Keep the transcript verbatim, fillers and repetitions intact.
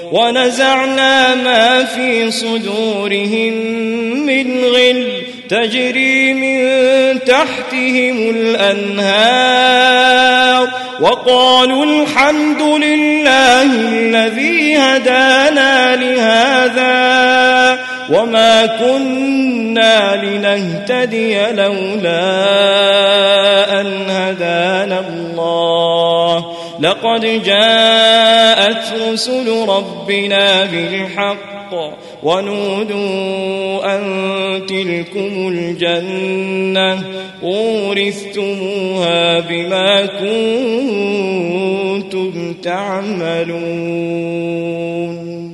ونزعنا ما في صدورهم من غل تجري من تحتهم الأنهار وقالوا الحمد لله الذي هدانا لهذا وما كنا لنهتدي لولا أن هدانا الله لقد جاءت رسل ربنا بالحق ونودوا أن تلكم الجنة أورثتموها بما كنتم تعملون.